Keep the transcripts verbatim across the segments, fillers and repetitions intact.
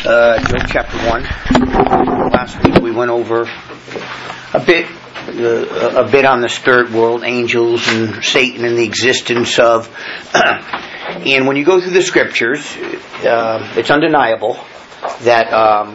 uh, Job chapter one. Last week we went over a bit, uh, a bit on the spirit world, angels and Satan and the existence of. And when you go through the scriptures, uh, it's undeniable that um,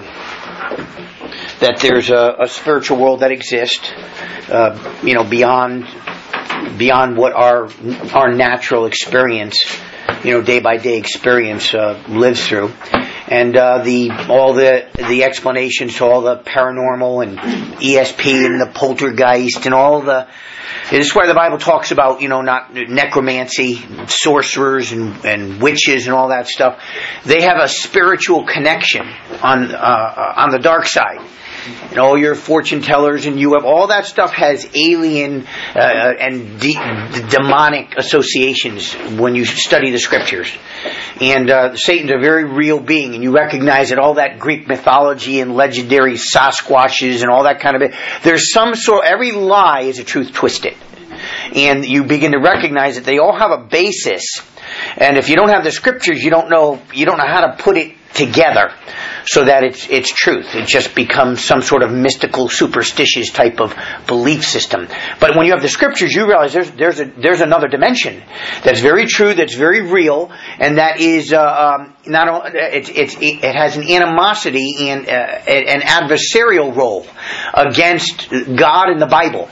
that there's a, a spiritual world that exists, uh, you know, beyond beyond what our our natural experience, you know, day by day experience uh, lives through. And uh, the all the the explanations to all the paranormal and E S P and the poltergeist and all the. This is where the Bible talks about, you know, not necromancy, sorcerers and, and witches and all that stuff. They have a spiritual connection on uh, on the dark side. And all your fortune tellers and you have all that stuff has alien uh, and de- demonic associations when you study the scriptures. And uh, Satan's a very real being, and you recognize that all that Greek mythology and legendary Sasquatches and all that kind of it. There's some sort. Every lie is a truth twisted, and you begin to recognize that they all have a basis. And if you don't have the scriptures, you don't know you don't know how to put it together so that it's it's truth. It just becomes some sort of mystical, superstitious type of belief system. But when you have the scriptures, you realize there's there's a there's another dimension that's very true, that's very real, and that is uh, um, not only it, it it has an animosity and uh, an adversarial role against God and the Bible.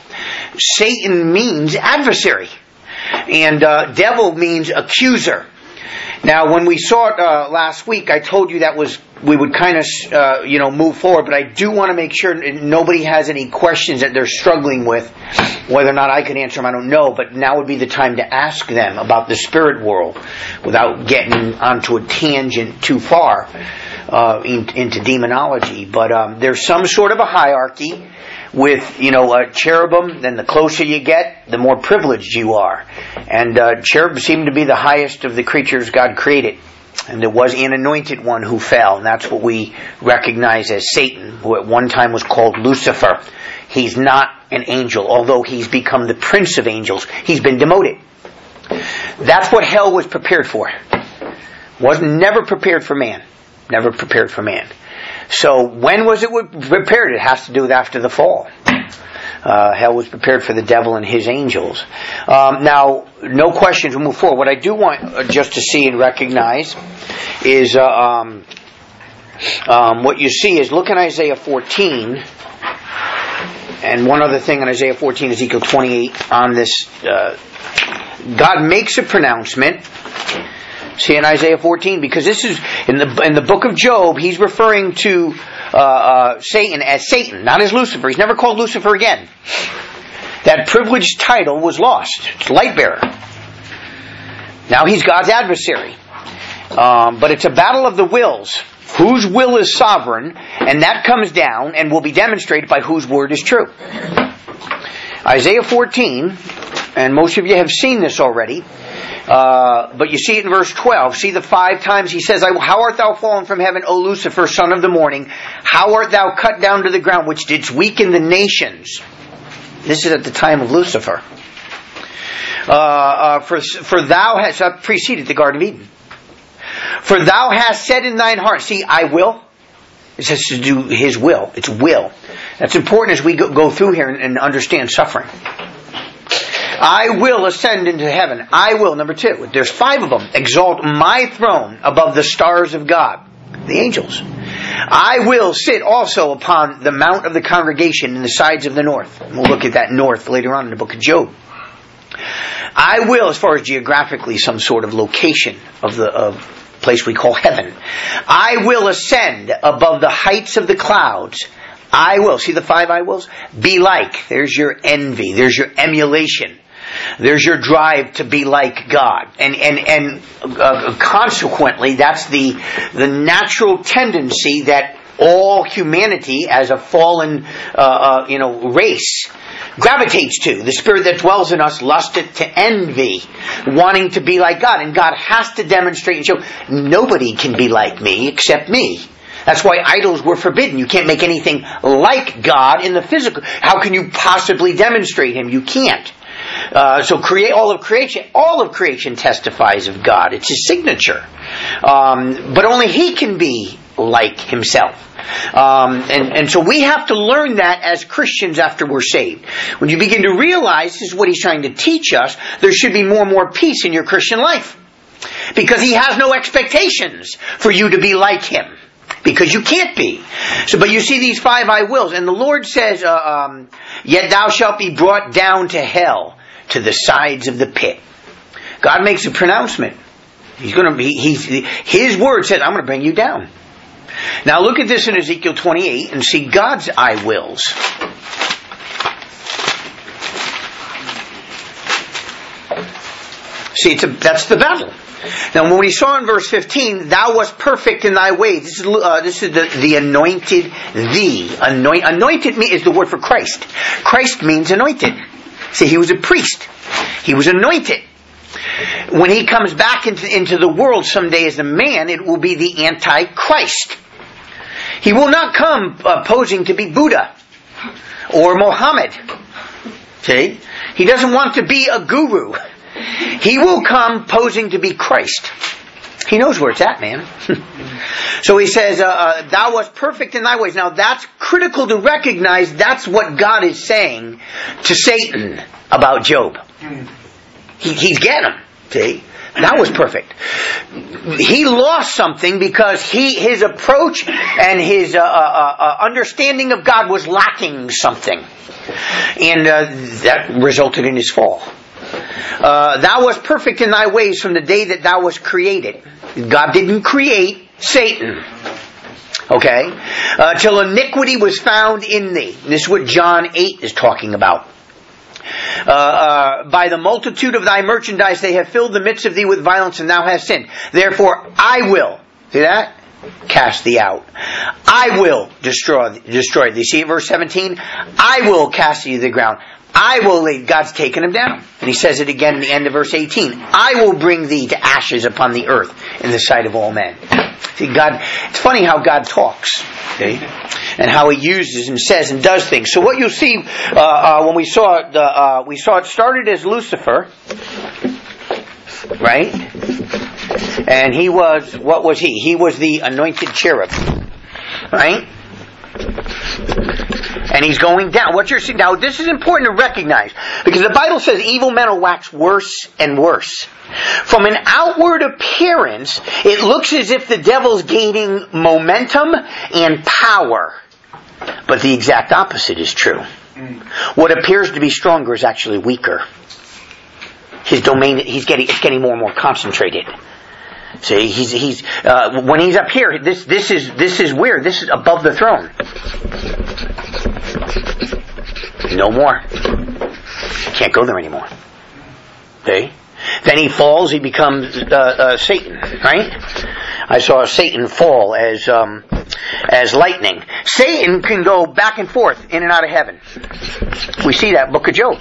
Satan means adversary, and uh, devil means accuser. Now, when we saw it uh, last week, I told you that was we would kind of uh, you know move forward, but I do want to make sure nobody has any questions that they're struggling with. Whether or not I can answer them, I don't know. But now would be the time to ask them about the spirit world, without getting onto a tangent too far uh, in, into demonology. But um, there's some sort of a hierarchy. With, you know, a cherubim, then the closer you get, the more privileged you are. And uh, cherubs seem to be the highest of the creatures God created. And there was an anointed one who fell, and that's what we recognize as Satan, who at one time was called Lucifer. He's not an angel, although he's become the prince of angels. He's been demoted. That's what hell was prepared for. Was never prepared for man. Never prepared for man. So when was it prepared? It has to do with after the fall. Uh, hell was prepared for the devil and his angels. Um, now, no questions. We'll move forward. What I do want just to see and recognize is uh, um, um, what you see is look in Isaiah fourteen. And one other thing in Isaiah fourteen, Ezekiel twenty-eight on this. Uh, God makes a pronouncement. See in Isaiah fourteen, because this is in the in the book of Job, he's referring to uh, uh, Satan as Satan, not as Lucifer. He's never called Lucifer again. That privileged title was lost. It's light bearer. Now he's God's adversary. Um, but it's a battle of the wills. Whose will is sovereign, and that comes down and will be demonstrated by whose word is true. Isaiah fourteen, and most of you have seen this already. Uh, but you see it in verse twelve. See the five times he says, "How art thou fallen from heaven, O Lucifer, son of the morning? How art thou cut down to the ground, which didst weaken the nations?" This is at the time of Lucifer. Uh, uh, for, for thou hast uh, preceded the Garden of Eden. For thou hast said in thine heart, see, I will. It has to do his will. It's will. That's important as we go, go through here and, and understand suffering. I will ascend into heaven. I will, number two. There's five of them. Exalt my throne above the stars of God. The angels. I will sit also upon the mount of the congregation in the sides of the north. And we'll look at that north later on in the book of Job. I will, as far as geographically, some sort of location of the of place we call heaven. I will ascend above the heights of the clouds. I will. See the five I wills? Be like. There's your envy. There's your emulation. There's your drive to be like God, and and and uh, consequently, that's the the natural tendency that all humanity, as a fallen uh, uh, you know race, gravitates to. The spirit that dwells in us lusteth to envy, wanting to be like God, and God has to demonstrate and show nobody can be like me except me. That's why idols were forbidden. You can't make anything like God in the physical. How can you possibly demonstrate Him? You can't. Uh, so create all of creation, all of creation testifies of God. It's His signature. Um, but only He can be like himself. Um, and, and so we have to learn that as Christians after we're saved. When you begin to realize this is what he's trying to teach us, there should be more and more peace in your Christian life. Because he has no expectations for you to be like him. Because you can't be. So, but you see these five I wills. And the Lord says, uh, um, yet thou shalt be brought down to hell, to the sides of the pit. God makes a pronouncement. He's going to be, he's, his word says, I'm going to bring you down. Now look at this in Ezekiel twenty-eight and see God's I wills. See, it's a, that's the battle. Now, when we saw in verse fifteen, thou wast perfect in thy ways. This is uh, this is the, the anointed thee. Anoint, anointed me is the word for Christ. Christ means anointed. See, he was a priest. He was anointed. When he comes back into, into the world someday as a man, it will be the Antichrist. He will not come uh, posing to be Buddha or Mohammed. See? He doesn't want to be a guru. He will come posing to be Christ. He knows where it's at, man. So he says, uh, uh, thou wast perfect in thy ways. Now that's critical to recognize. That's what God is saying to Satan about Job. He, he's getting him. See? That was perfect. He lost something because he his approach and his uh, uh, uh, understanding of God was lacking something. And uh, that resulted in his fall. Uh, thou wast perfect in thy ways from the day that thou wast created. God didn't create Satan. Okay? Uh, till iniquity was found in thee. This is what John eight is talking about. Uh, uh, by the multitude of thy merchandise they have filled the midst of thee with violence, and thou hast sinned. Therefore I will, see that? Cast thee out. I will destroy, destroy thee. See verse seventeen? I will cast thee to the ground. I will lay, God's taken him down. And he says it again in the end of verse eighteen. I will bring thee to ashes upon the earth in the sight of all men. See, God, it's funny how God talks. Okay? And how he uses and says and does things. So what you'll see, uh, uh, when we saw it, uh, uh, we saw it started as Lucifer. Right? And he was, what was he? He was the anointed cherub. Right? And he's going down. What you're seeing now, this is important to recognize, because the Bible says evil men will wax worse and worse. From an outward appearance, it looks as if the devil's gaining momentum and power. But the exact opposite is true. What appears to be stronger is actually weaker. His domain, he's getting, it's getting more and more concentrated. See, he's he's uh, when he's up here. This this is this is weird. This is above the throne. No more. Can't go there anymore. Okay. Then he falls. He becomes uh, uh, Satan. Right. I saw Satan fall as um, as lightning. Satan can go back and forth in and out of heaven. We see that in the book of Job.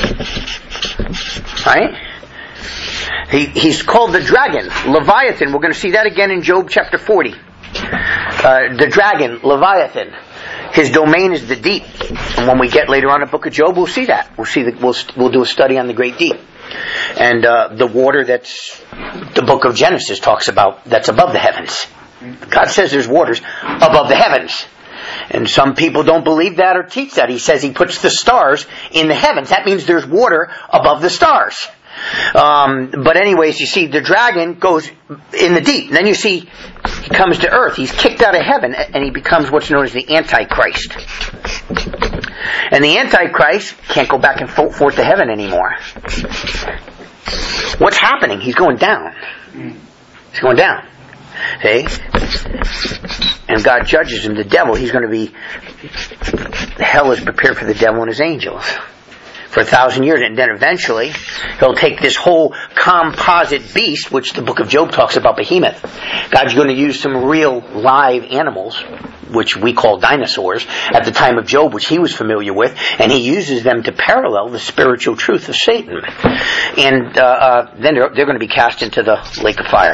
Right. He, he's called the dragon, Leviathan. We're going to see that again in Job chapter forty. Uh, the dragon, Leviathan. His domain is the deep. And when we get later on in the book of Job, we'll see that. We'll see that. We'll, we'll do a study on the great deep. And uh, the water that's the book of Genesis talks about, that's above the heavens. God says there's waters above the heavens. And some people don't believe that or teach that. He says he puts the stars in the heavens. That means there's water above the stars. Um, but anyways, you see the dragon goes in the deep. And then you see he comes to earth. He's kicked out of heaven and he becomes what's known as the Antichrist. And the Antichrist can't go back and forth to heaven anymore. What's happening? He's going down. He's going down. Okay? And God judges him. The devil, he's going to be... Hell is prepared for the devil and his angels for a thousand years, and then eventually he'll take this whole composite beast, which the book of Job talks about, behemoth. God's going to use some real live animals, which we call dinosaurs, at the time of Job, which he was familiar with, and he uses them to parallel the spiritual truth of Satan. And uh, uh, then they're, they're going to be cast into the lake of fire.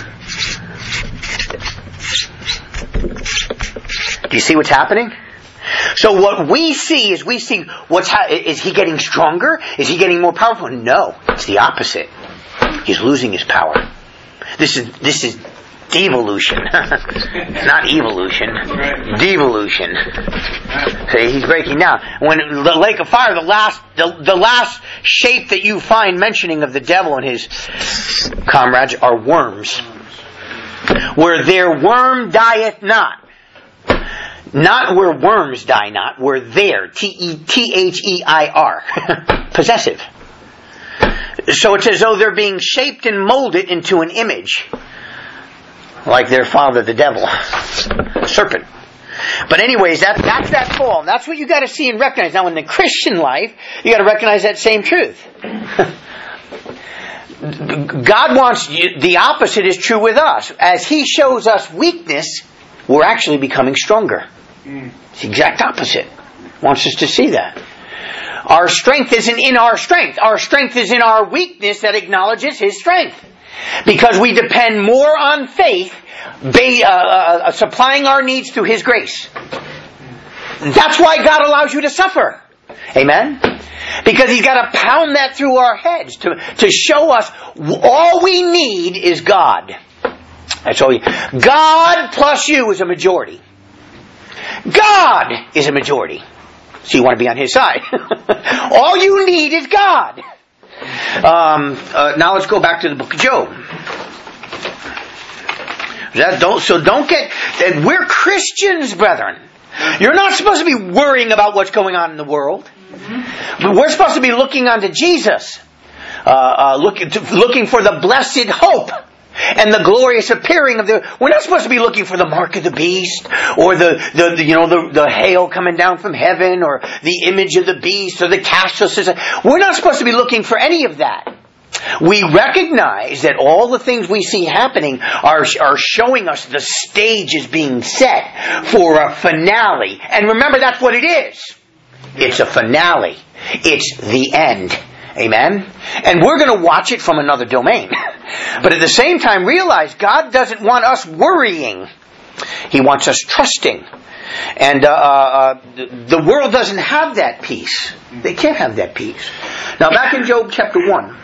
Do you see what's happening? So what we see is we see what's ha- is he getting stronger? Is he getting more powerful? No, it's the opposite. He's losing his power. This is this is devolution. Not evolution. Devolution. See, he's breaking down. When the lake of fire, the last, the, the last shape that you find mentioning of the devil and his comrades are worms. Where their worm dieth not. Not where worms die not, where there, T E T H E I R, possessive. So it's as though they're being shaped and molded into an image, like their father, the devil, serpent. But anyways, that, that's that fall. That's what you got to see and recognize. Now in the Christian life, you got to recognize that same truth. God wants you, the opposite is true with us. As He shows us weakness, we're actually becoming stronger. It's the exact opposite. Wants us to see that. Our strength isn't in our strength. Our strength is in our weakness that acknowledges His strength. Because we depend more on faith, ba- uh, uh, supplying our needs through His grace. That's why God allows you to suffer. Amen? Because He's got to pound that through our heads to, to show us all we need is God. That's all. You, God plus you is a majority. God is a majority. So you want to be on His side. All you need is God. Um, uh, now let's go back to the book of Job. That don't, so don't get... We're Christians, brethren. You're not supposed to be worrying about what's going on in the world. But we're supposed to be looking unto Jesus. Uh, uh, looking, to, looking for the blessed hope. And the glorious appearing of the... We're not supposed to be looking for the mark of the beast, or the, the, the you know, the, the hail coming down from heaven, or the image of the beast, or the castle system. We're not supposed to be looking for any of that. We recognize that all the things we see happening are, are showing us the stage is being set for a finale. And remember, that's what it is. It's a finale. It's the end. Amen? And we're going to watch it from another domain. But at the same time, realize God doesn't want us worrying. He wants us trusting. And uh, uh, the world doesn't have that peace. They can't have that peace. Now back in Job chapter one.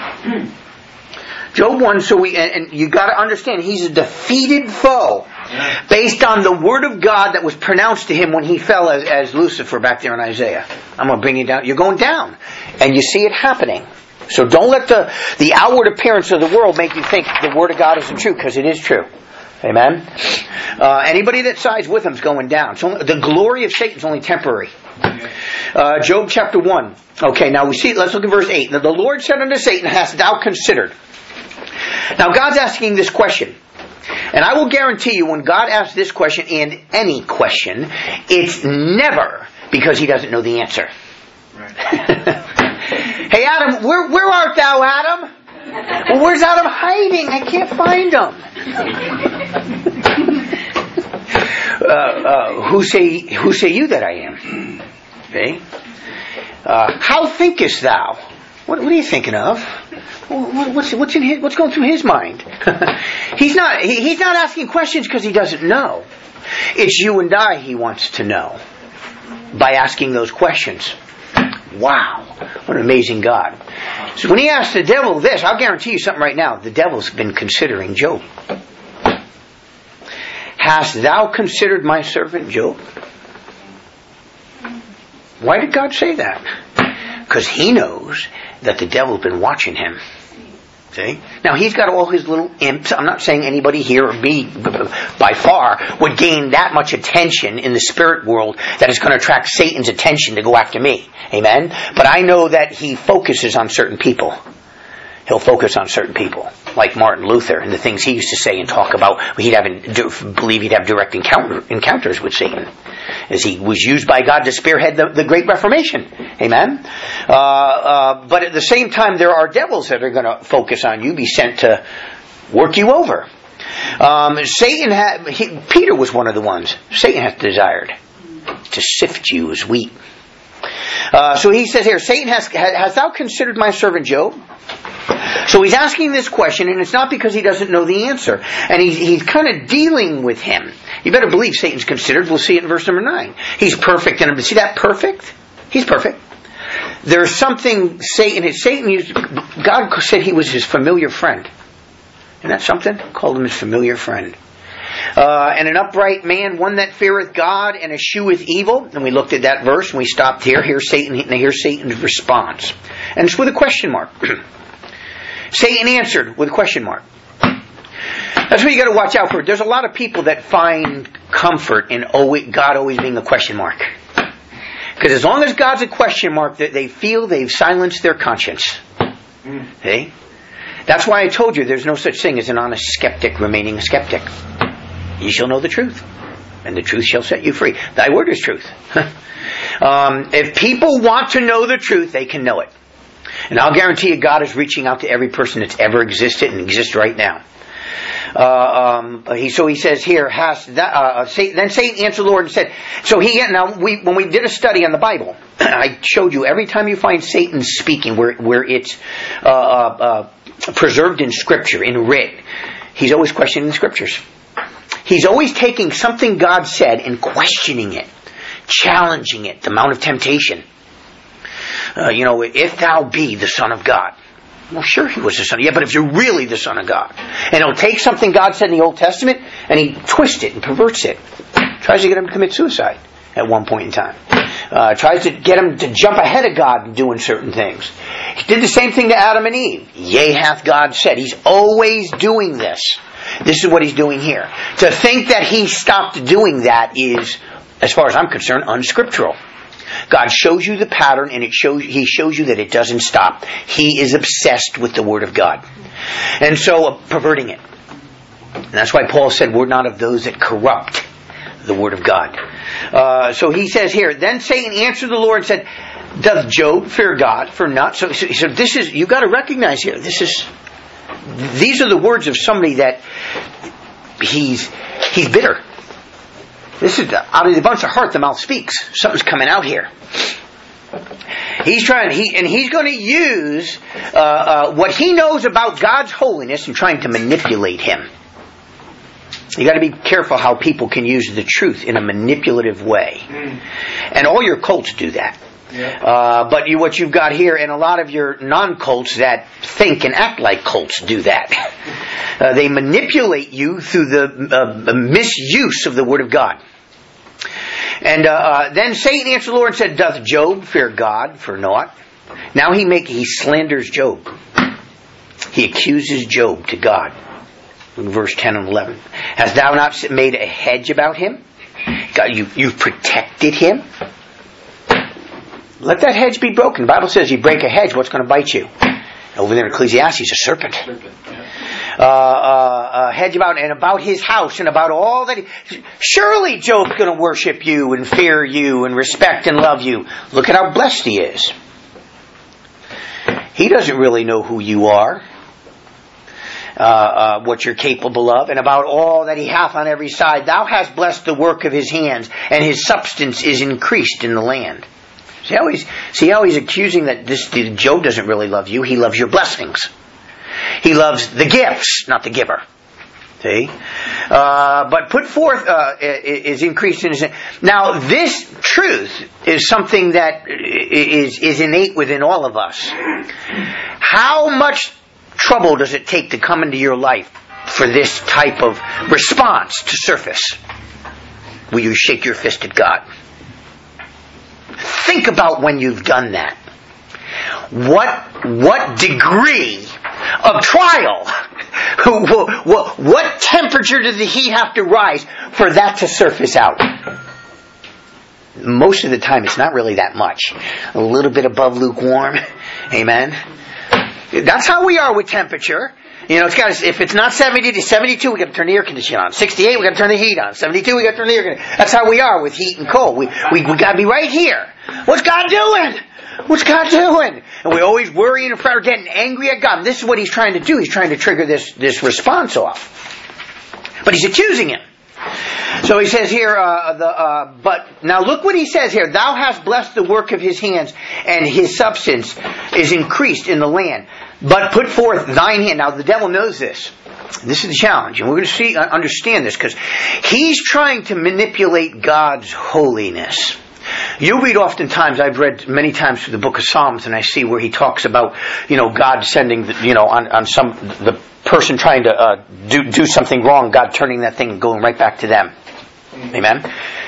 Job one, so we, and, and you got to understand, he's a defeated foe based on the word of God that was pronounced to him when he fell as, as Lucifer back there in Isaiah. I'm going to bring you down. You're going down. And you see it happening. So don't let the, the outward appearance of the world make you think the word of God isn't true, because it is true. Amen? Uh, anybody that sides with him is going down. So the glory of Satan is only temporary. Uh, Job chapter one. Okay, now we see, let's look at verse eight. Now the Lord said unto Satan, hast thou considered? Now God's asking this question. And I will guarantee you, when God asks this question and any question, it's never because He doesn't know the answer. Right. Hey Adam, where, where art thou, Adam? Well, where's Adam hiding? I can't find him. uh, uh, who say who say you that I am? Okay. Uh, how thinkest thou? What, what are you thinking of? What's what's in his, what's going through his mind? he's not he, he's not asking questions because he doesn't know. It's you and I he wants to know by asking those questions. Wow, what an amazing God! So when he asked the devil this, I'll guarantee you something right now. The devil's been considering Job. Hast thou considered my servant Job? Why did God say that? Because He knows that the devil's been watching him. See? Now he's got all his little imps. I'm not saying anybody here or me by far would gain that much attention in the spirit world that is going to attract Satan's attention to go after me. Amen? But I know that he focuses on certain people. He'll focus on certain people, like Martin Luther and the things he used to say and talk about. He'd have, believe he'd have direct encounter, encounters with Satan, as he was used by God to spearhead the, the Great Reformation. Amen. Uh, uh, but at the same time, there are devils that are going to focus on you, be sent to work you over. Um, Satan had. He, Peter was one of the ones Satan hath desired to sift you as wheat. Uh, so he says here, Satan has, has thou considered my servant Job? So he's asking this question, and it's not because he doesn't know the answer. And he's, he's kind of dealing with him. You better believe Satan's considered. We'll see it in verse number nine. He's perfect. And see that perfect? He's perfect. There's something Satan, Satan used, God said he was his familiar friend. Isn't that something? Called him his familiar friend. Uh, and an upright man, one that feareth God and escheweth evil. And we looked at that verse and we stopped here. Here's Satan. Here's Satan's response. And it's with a question mark. Satan answered with a question mark. That's what you got to watch out for. There's a lot of people that find comfort in God always being a question mark. Because as long as God's a question mark, they feel they've silenced their conscience. Okay? That's why I told you there's no such thing as an honest skeptic remaining a skeptic. Ye shall know the truth, and the truth shall set you free. Thy word is truth. um, if people want to know the truth, they can know it. And I'll guarantee you God is reaching out to every person that's ever existed and exists right now. Uh, um, he, so he says here, has that, uh, Satan, then Satan answered the Lord and said, so he, now we, when we did a study on the Bible, I showed you every time you find Satan speaking where, where it's, uh, uh, uh, preserved in Scripture, in writ, he's always questioning the Scriptures. He's always taking something God said and questioning it, challenging it, the mount of temptation. Uh, you know, if thou be the Son of God. Well, sure he was the Son. Yeah, but if you're really the Son of God. And he'll take something God said in the Old Testament and he twists it and perverts it. Tries to get him to commit suicide at one point in time. Uh, tries to get him to jump ahead of God in doing certain things. He did the same thing to Adam and Eve. Yea, hath God said. He's always doing this. This is what he's doing here. To think that he stopped doing that is, as far as I'm concerned, unscriptural. God shows you the pattern, and it shows He shows you that it doesn't stop. He is obsessed with the Word of God, and so uh, perverting it. And that's why Paul said, "We're not of those that corrupt the Word of God." Uh, so he says here, then Satan answered the Lord and said, "Doth Job fear God for not?" So, so, so this is you got to recognize here. This is these are the words of somebody that he's he's bitter. This is out of the abundance of heart the mouth speaks. Something's coming out here. He's trying, he and he's going to use uh, uh, what he knows about God's holiness and trying to manipulate him. You got to be careful how people can use the truth in a manipulative way, and all your cults do that. Yeah. Uh, but you, what you've got here, and a lot of your non-cults that think and act like cults do that. Uh, they manipulate you through the uh, misuse of the Word of God. And uh, uh, then Satan answered the Lord and said, "Doth Job fear God for naught?" Now he make he slanders Job. He accuses Job to God. In verse ten and eleven, "Hast thou not made a hedge about him? God, you you've protected him. Let that hedge be broken." The Bible says, "You break a hedge, what's going to bite you?" Over there in Ecclesiastes, a serpent. serpent yeah. uh, uh, a hedge about and about his house and about all that. He, surely Job's going to worship you and fear you and respect and love you. Look at how blessed he is. He doesn't really know who you are, uh, uh, what you're capable of, and about all that he hath on every side. Thou hast blessed the work of his hands, and his substance is increased in the land. See how he's, see how he's accusing that this Job doesn't really love you. He loves your blessings. He loves the gifts, not the giver. See? Uh, but put forth uh, is increased in his... Now, this truth is something that is, is innate within all of us. How much trouble does it take to come into your life for this type of response to surface? Will you shake your fist at God? Think about when you've done that. What what degree of trial, what, what temperature does he have to rise for that to surface out? Most of the time it's not really that much. A little bit above lukewarm. Amen. That's how we are with temperature. You know, it's got to, if it's not seventy to seventy-two, we got to turn the air conditioner on. sixty-eight, we got to turn the heat on. seventy-two, we got to turn the air conditioner. That's how we are with heat and cold. We we we got to be right here. What's God doing? What's God doing? And we always worry and fret, getting angry at God. And this is what he's trying to do. He's trying to trigger this this response off. But he's accusing him. So he says here, uh, the uh, but now look what he says here. Thou hast blessed the work of his hands, and his substance is increased in the land. But put forth thine hand. Now the devil knows this. This is the challenge, and we're going to see, understand this, because he's trying to manipulate God's holiness. You read oftentimes, I've read many times through the book of Psalms, and I see where he talks about, you know, God sending, the, you know, on, on some, the person trying to uh, do do something wrong, God turning that thing and going right back to them. Amen.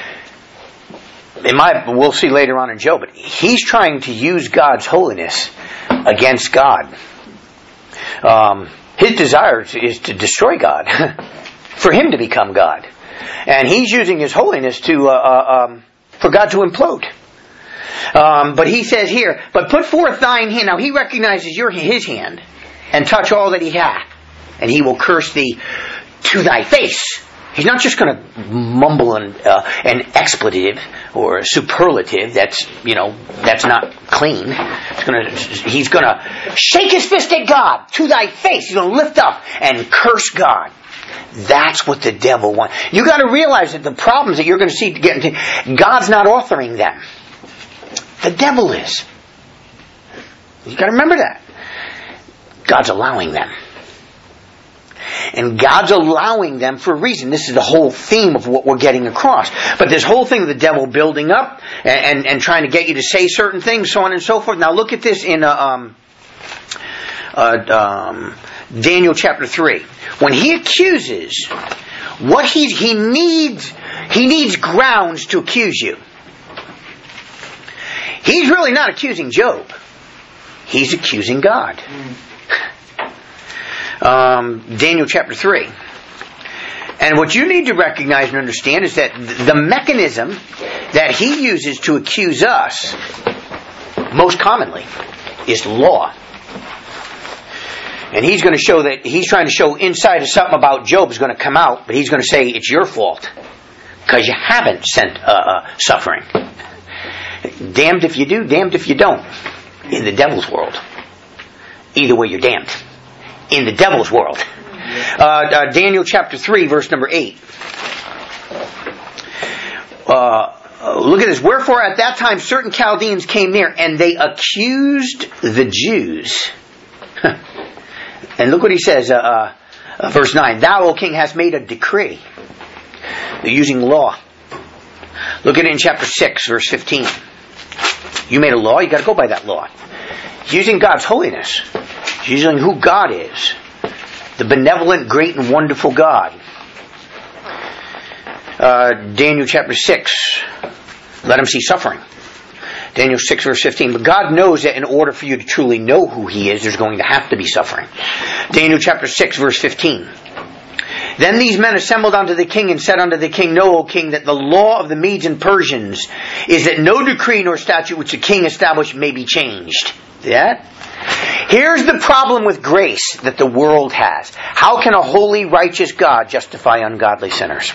In my, we'll see later on in Job, but he's trying to use God's holiness against God. Um, his desire is to destroy God, for him to become God, and he's using his holiness to uh, uh, um, for God to implode. Um, but he says here, but put forth thine hand. Now he recognizes your his hand, and touch all that he hath, and he will curse thee to thy face. He's not just going to mumble an, uh, an expletive or a superlative that's, you know, that's not clean. He's going to, he's going to shake his fist at God to thy face. He's going to lift up and curse God. That's what the devil wants. You got to realize that the problems that you're going to see get into, God's not authoring them. The devil is. You got to remember that. God's allowing them. And God's allowing them for a reason. This is the whole theme of what we're getting across. But this whole thing of the devil building up and, and, and trying to get you to say certain things, so on and so forth. Now look at this in uh, um, uh, um, Daniel chapter three. When he accuses, what he he needs he needs grounds to accuse you. He's really not accusing Job. He's accusing God. Um, Daniel chapter three. And what you need to recognize and understand is that the mechanism that he uses to accuse us, most commonly, is law. And he's going to show that, he's trying to show inside of something about Job is going to come out, but he's going to say it's your fault. Because you haven't sent uh, uh, suffering. Damned if you do, damned if you don't. In the devil's world. Either way, you're damned. In the devil's world. Uh, uh, Daniel chapter three, verse number eight. Uh, look at this. Wherefore at that time certain Chaldeans came near, and they accused the Jews. And look what he says, uh, uh, verse nine. Thou, O king, hast made a decree. They're using law. Look at it in chapter six, verse fifteen. You made a law, you got to go by that law. Using God's holiness. Using who God is. The benevolent, great, and wonderful God. Uh, Daniel chapter six. Let him see suffering. Daniel six verse fifteen. But God knows that in order for you to truly know who He is, there's going to have to be suffering. Daniel chapter six verse fifteen. Then these men assembled unto the king and said unto the king, Know, O king, that the law of the Medes and Persians is that no decree nor statute which the king established may be changed. Yeah? Here's the problem with grace that the world has. How can a holy, righteous God justify ungodly sinners?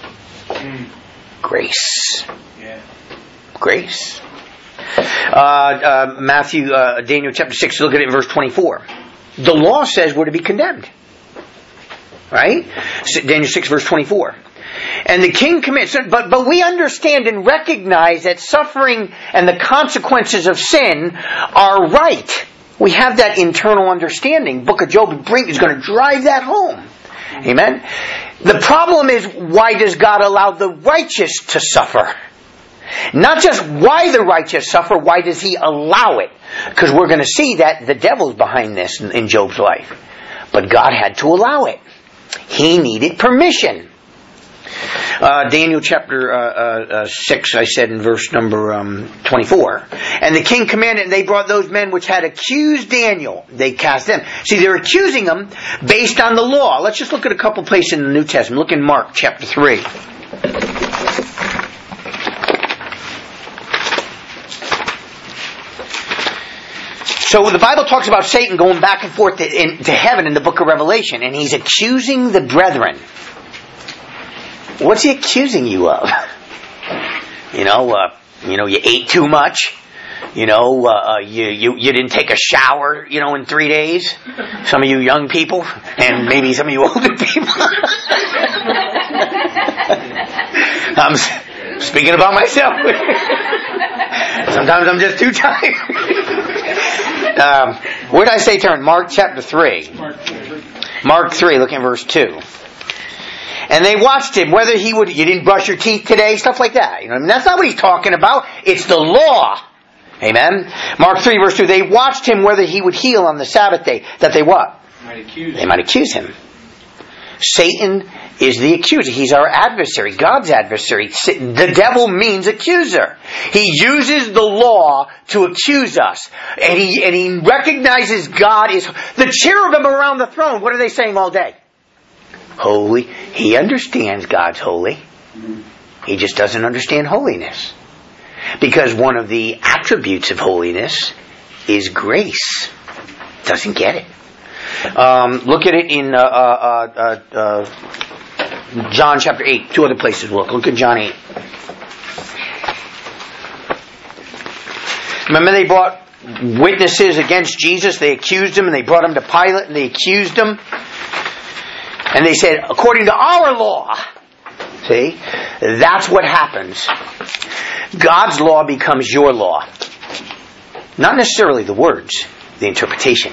Grace. Grace. Uh, uh, Matthew, uh, Daniel chapter six, look at it in verse twenty-four. The law says we're to be condemned. Right? Daniel six verse twenty-four. And the king commits, but, but we understand and recognize that suffering and the consequences of sin are right. We have that internal understanding. Book of Job is going to drive that home. Amen? The problem is, why does God allow the righteous to suffer? Not just why the righteous suffer, why does He allow it? Because we're going to see that the devil's behind this in, in Job's life. But God had to allow it. He needed permission. Uh, Daniel chapter uh, uh, six, I said in verse number um, twenty-four. And the king commanded, and they brought those men which had accused Daniel. They cast them. See, they're accusing him based on the law. Let's just look at a couple places in the New Testament. Look in Mark chapter three. So the Bible talks about Satan going back and forth to, in, to heaven in the book of Revelation, and he's accusing the brethren. What's he accusing you of? You know, uh, you know, you ate too much. You know, uh, you, you you didn't take a shower, you know, in three days. Some of you young people, and maybe some of you older people. I'm speaking about myself. Sometimes I'm just too tired. um, where did I say turn? Mark chapter three. Mark three, look at verse two. And they watched him, whether he would, you didn't brush your teeth today, stuff like that. You know, I mean, that's not what he's talking about. It's the law. Amen? Mark three verse two, they watched him whether he would heal on the Sabbath day. That they what? might accuse they might accuse him. Satan is the accuser. He's our adversary, God's adversary. The devil means accuser. He uses the law to accuse us. And he, and he recognizes God is... The cherubim around the throne, what are they saying all day? Holy. He understands God's holy. He just doesn't understand holiness. Because one of the attributes of holiness is grace. Doesn't get it. Um, look at it in uh, uh, uh, uh, John chapter eight. Two other places. Look. Look at John eight. Remember they brought witnesses against Jesus. They accused him and they brought him to Pilate and they accused him. And they said, according to our law, see, that's what happens. God's law becomes your law. Not necessarily the words, the interpretation.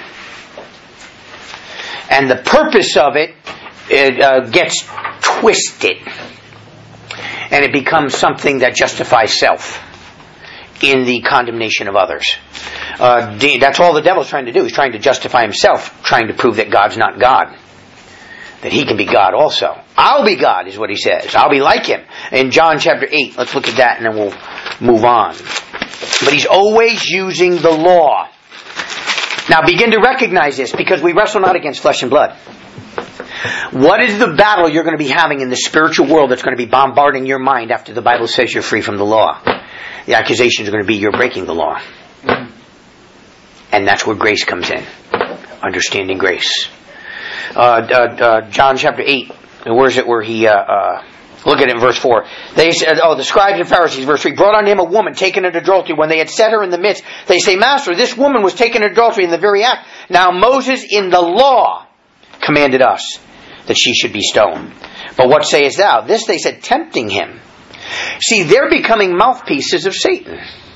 And the purpose of it, it uh, gets twisted. And it becomes something that justifies self in the condemnation of others. Uh, that's all the devil's trying to do. He's trying to justify himself, trying to prove that God's not God. That he can be God also. I'll be God is what he says. I'll be like him. In John chapter eight, let's look at that and then we'll move on. But he's always using the law. Now begin to recognize this, because we wrestle not against flesh and blood. What is the battle you're going to be having in the spiritual world that's going to be bombarding your mind after the Bible says you're free from the law? The accusations are going to be you're breaking the law. And that's where grace comes in. Understanding grace. Uh, uh, uh, John chapter eight. And where is it where he... Uh, uh, Look at it in verse four. They said, oh, the scribes and Pharisees, verse three, brought on him a woman taken in adultery. When they had set her in the midst, they say, Master, this woman was taken in adultery in the very act. Now Moses in the law commanded us that she should be stoned. But what sayest thou? This they said, tempting him. See, they're becoming mouthpieces of Satan.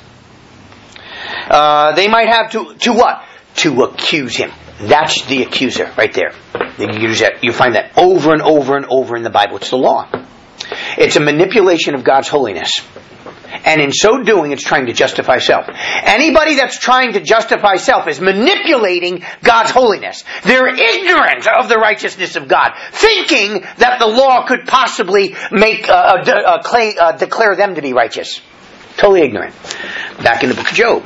Uh, they might have to, to what? To accuse him. That's the accuser right there. You use that. You find that over and over and over in the Bible. It's the law. It's a manipulation of God's holiness. And in so doing, it's trying to justify self. Anybody that's trying to justify self is manipulating God's holiness. They're ignorant of the righteousness of God, thinking that the law could possibly make uh, uh, uh, claim, uh, declare them to be righteous. Totally ignorant. Back in the book of Job.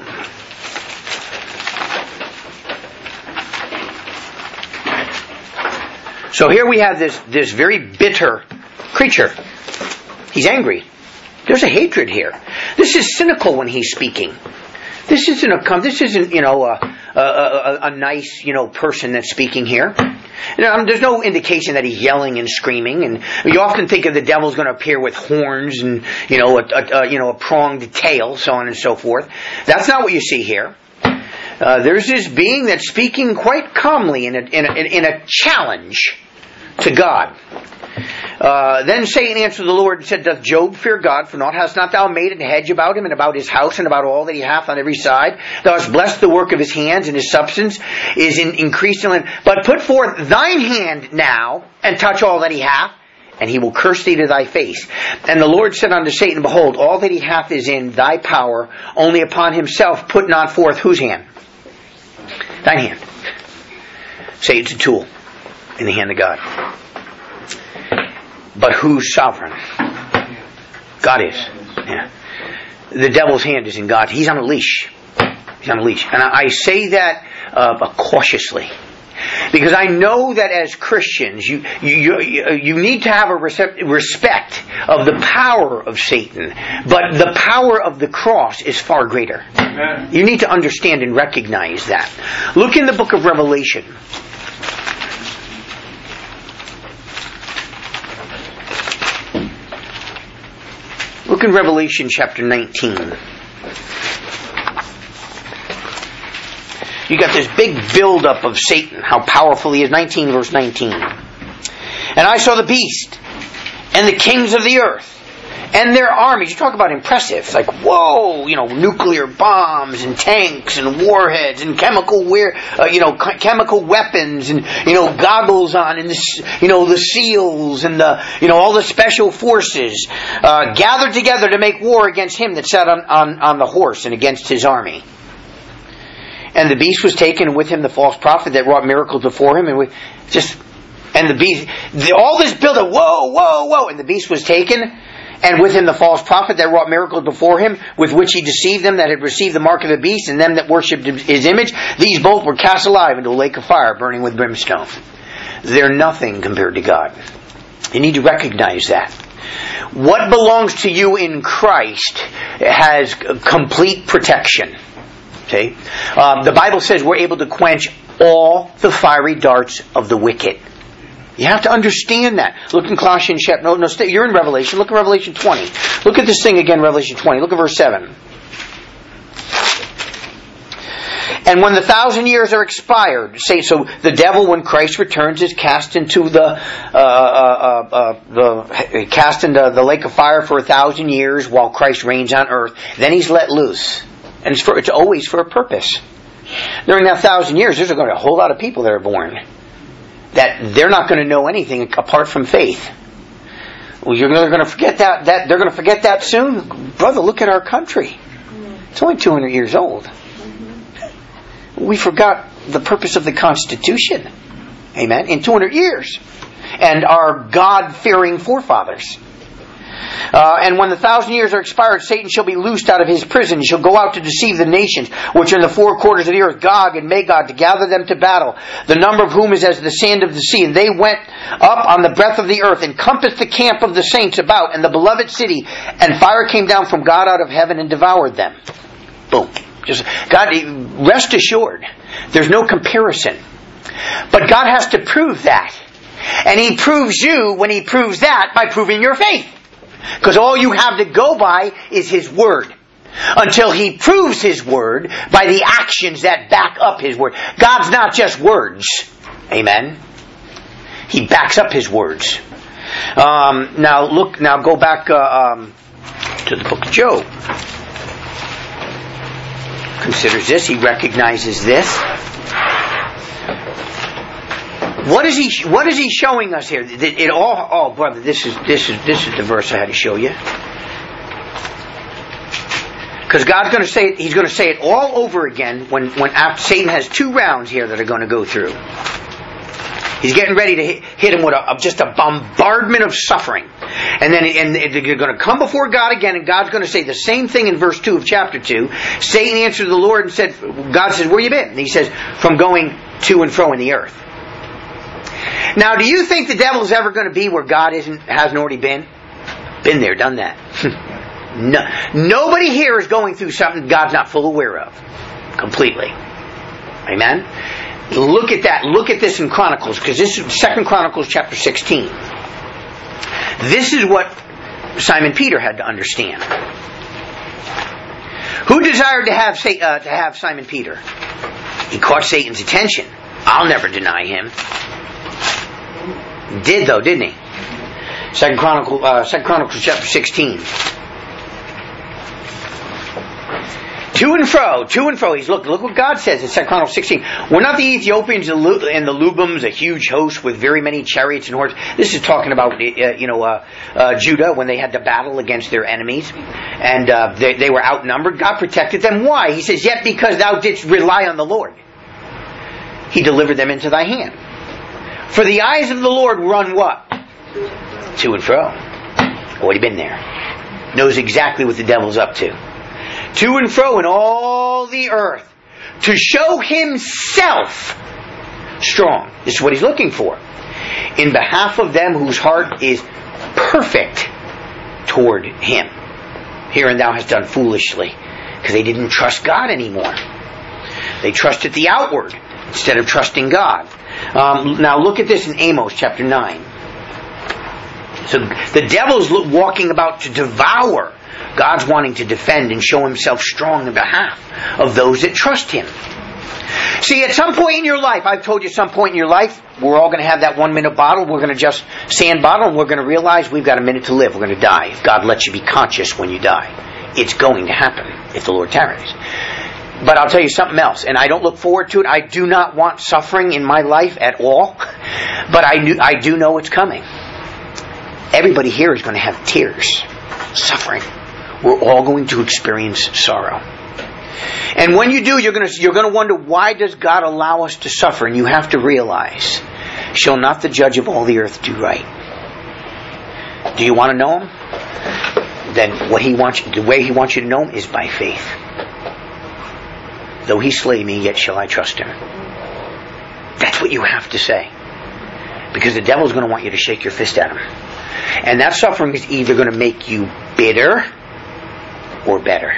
So here we have this, this very bitter creature. He's angry. There's a hatred here. This is cynical when he's speaking. This isn't a this isn't you know a, a, a, a nice you know person that's speaking here. You know, there's no indication that he's yelling and screaming. And you often think of the devil's going to appear with horns and you know a, a, a you know a pronged tail, so on and so forth. That's not what you see here. Uh, there's this being that's speaking quite calmly in a, in a, in a challenge to God. Uh, then Satan answered the Lord and said, Doth Job fear God? For naught hast not thou made an hedge about him, and about his house, and about all that he hath on every side? Thou hast blessed the work of his hands, and his substance is in increased in land. But put forth thine hand now, and touch all that he hath, and he will curse thee to thy face. And the Lord said unto Satan, Behold, all that he hath is in thy power, only upon himself put not forth whose hand? Thine hand. Satan's a tool in the hand of God. But who's sovereign? God is. Yeah. The devil's hand is in God. He's on a leash. He's on a leash. And I, I say that uh, cautiously. Because I know that as Christians, you you you, you need to have a respect of the power of Satan. But the power of the cross is far greater. Amen. You need to understand and recognize that. Look in the book of Revelation. Look in Revelation chapter nineteen. You got this big build-up of Satan, how powerful he is. nineteen verse nineteen. And I saw the beast, and the kings of the earth, and their armies. You talk about impressive. It's like, whoa, you know, nuclear bombs, and tanks, and warheads, and chemical wear, uh, you know, ch- chemical weapons, and, you know, goggles on, and, the, you know, the SEALs, and the, you know, all the special forces, uh, gathered together to make war against him that sat on, on, on the horse, and against his army. And the beast was taken, with him the false prophet that wrought miracles before him, and we just and the beast, the, all this buildup, whoa, whoa, whoa, and the beast was taken, and with him the false prophet that wrought miracles before him, with which he deceived them that had received the mark of the beast, and them that worshipped his image. These both were cast alive into a lake of fire, burning with brimstone. They're nothing compared to God. You need to recognize that. What belongs to you in Christ has complete protection. Okay? Um, the Bible says we're able to quench all the fiery darts of the wicked. You have to understand that. Look in Colossians chapter. No, no, stay, you're in Revelation. Look at Revelation twenty. Look at this thing again, Revelation twenty. Look at verse seven. And when the thousand years are expired, say so, the devil, when Christ returns, is cast into the uh, uh, uh, the cast into the lake of fire for a thousand years while Christ reigns on earth. Then he's let loose, and it's for it's always for a purpose. During that thousand years, there's going to be a whole lot of people that are born that they're not going to know anything apart from faith. Well, you're going to forget that. That they're going to forget that soon, brother. Look at our country; it's only two hundred years old. We forgot the purpose of the Constitution. Amen. In two hundred years. And our God-fearing forefathers. Uh, and when the thousand years are expired, Satan shall be loosed out of his prison. He shall go out to deceive the nations, which are in the four quarters of the earth, Gog and Magog, to gather them to battle, the number of whom is as the sand of the sea. And they went up on the breadth of the earth, and compassed the camp of the saints about, and the beloved city. And fire came down from God out of heaven and devoured them. Boom. Just, God, rest assured, there's no comparison. But God has to prove that. And He proves you, when He proves that, by proving your faith. Because all you have to go by is His Word. Until He proves His Word by the actions that back up His Word. God's not just words. Amen? He backs up His words. Um, now look, now go back uh, um, to the book of Job. Considers this, he recognizes this. What is he? What is he showing us here? It, it all. Oh, brother, this is this is this is the verse I had to show you. Because God's going to say it, He's going to say it all over again when when after Satan has two rounds here that are going to go through. He's getting ready to hit, hit him with a, just a bombardment of suffering. And then and they're going to come before God again, and God's going to say the same thing in verse two of chapter two. Satan answered the Lord and said, God says, where you been? And he says, from going to and fro in the earth. Now, do you think the devil's ever going to be where God isn't, hasn't already been? Been there, done that. No, nobody here is going through something God's not full aware of. Completely. Amen? Look at that. Look at this in Chronicles, because this is Second Chronicles chapter sixteen. This is what Simon Peter had to understand. Who desired to have uh, to have Simon Peter? He caught Satan's attention. I'll never deny him. Did though, didn't he? Second Chronicles, uh, Second Chronicles chapter sixteen. To and fro, to and fro. He's look. Look what God says in Second Chronicles sixteen. Were not the Ethiopians and the Lubums a huge host with very many chariots and horses? This is talking about uh, you know uh, uh, Judah when they had to battle against their enemies, and uh, they, they were outnumbered. God protected them. Why? He says, yet because thou didst rely on the Lord, He delivered them into thy hand. For the eyes of the Lord run what? To and fro. Already been there. Knows exactly what the devil's up to. To and fro in all the earth, to show Himself strong. This is what He's looking for. In behalf of them whose heart is perfect toward Him. Herein thou hast done foolishly, because they didn't trust God anymore. They trusted the outward instead of trusting God. Um, now look at this in Amos chapter nine. So the devil's walking about to devour. God's wanting to defend and show Himself strong in behalf of those that trust Him. See, at some point in your life, I've told you some point in your life, we're all going to have that one minute bottle, we're going to just sand bottle, and we're going to realize we've got a minute to live, we're going to die. If God lets you be conscious when you die, it's going to happen if the Lord tarries. But I'll tell you something else, and I don't look forward to it. I do not want suffering in my life at all, but I, knew, I do know it's coming. Everybody here is going to have tears, suffering. We're all going to experience sorrow. And when you do, you're going to you're going to wonder, why does God allow us to suffer? And you have to realize, shall not the judge of all the earth do right? Do you want to know him? Then what he wants, the way he wants you to know him is by faith. Though he slay me, yet shall I trust him. That's what you have to say. Because the devil's going to want you to shake your fist at him. And that suffering is either going to make you bitter or better.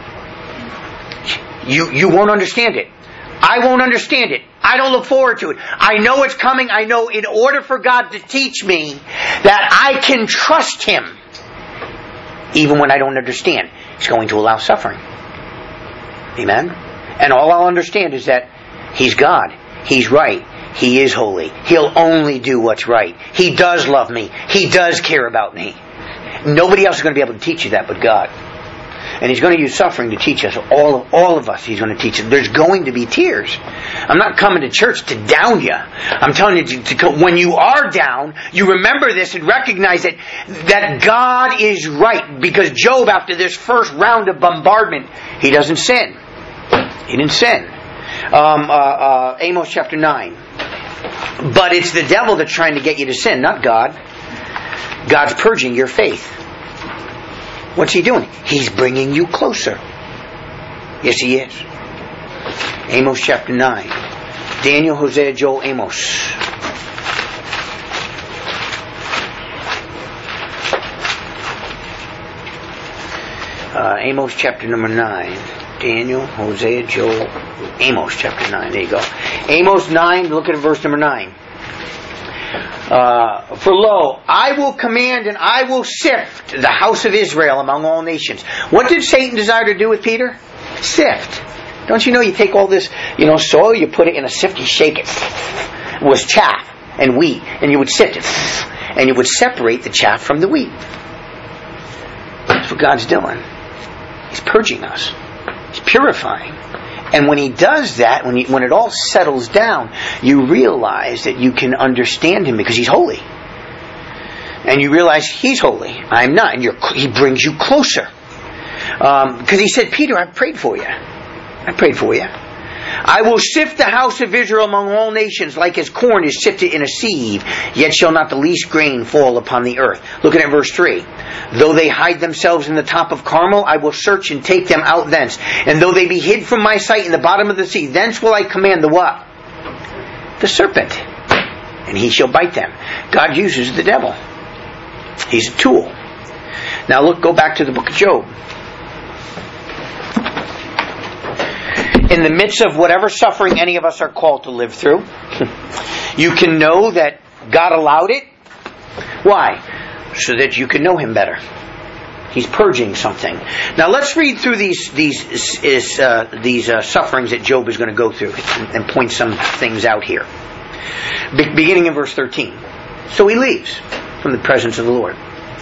You, you won't understand it. I won't understand it. I don't look forward to it. I know it's coming. I know in order for God to teach me that I can trust him, even when I don't understand, he's going to allow suffering. Amen? And all I'll understand is that he's God. He's right. He is holy. He'll only do what's right. He does love me. He does care about me. Nobody else is going to be able to teach you that but God. And he's going to use suffering to teach us. All of, all of us, he's going to teach us. There's going to be tears. I'm not coming to church to down you. I'm telling you, to, to, when you are down, you remember this and recognize that, that God is right. Because Job, after this first round of bombardment, he doesn't sin. He didn't sin. Um, uh, uh, Amos chapter nine. But it's the devil that's trying to get you to sin, not God. God's purging your faith. What's he doing? He's bringing you closer. Yes, he is. Amos chapter nine. Daniel, Hosea, Joel, Amos. Uh, Amos chapter number nine. Daniel, Hosea, Joel, Amos chapter nine. There you go. Amos nine, look at verse number nine. Uh, for lo, I will command and I will sift the house of Israel among all nations. What did Satan desire to do with Peter? Sift. Don't you know you take all this, you know, soil, you put it in a sift, you shake it. It was chaff and wheat, and you would sift it, and you would separate the chaff from the wheat. That's what God's doing. He's purging us. He's purifying. And when he does that, when he, when it all settles down, you realize that you can understand him because he's holy. And you realize he's holy. I'm not. And you're, he brings you closer. Um, because he said, Peter, I prayed for you. I prayed for you. I will sift the house of Israel among all nations, like as corn is sifted in a sieve, yet shall not the least grain fall upon the earth. Looking at verse three. Though they hide themselves in the top of Carmel, I will search and take them out thence. And though they be hid from my sight in the bottom of the sea, thence will I command the what? The serpent. And he shall bite them. God uses the devil. He's a tool. Now look, go back to the book of Job. In the midst of whatever suffering any of us are called to live through, you can know that God allowed it. Why? So that you can know him better. He's purging something. Now let's read through these these is, uh, these uh, sufferings that Job is going to go through and, and point some things out here. Be- beginning in verse thirteen. So he leaves from the presence of the Lord.